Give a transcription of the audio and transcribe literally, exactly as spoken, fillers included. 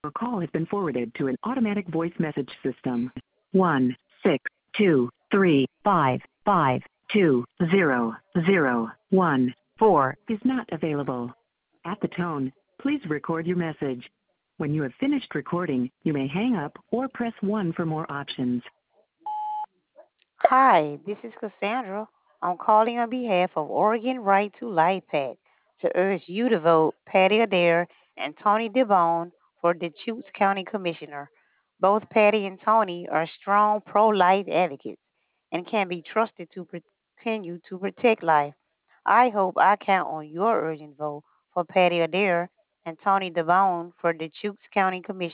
Your call has been forwarded to an automatic voice message system. One six two three five five two zero zero one four is not available. At the tone, please record your message. When you have finished recording, you may hang up or press one for more options. Hi, this is Cassandra. I'm calling on behalf of Oregon Right to Life PAC to urge you to vote Patty Adair and Tony DeBone for Deschutes County Commissioner. Both Patty and Tony are strong pro-life advocates and can be trusted to continue to protect life. I hope I count on your urgent vote for Patty Adair and Tony DeBone for Deschutes County Commissioner.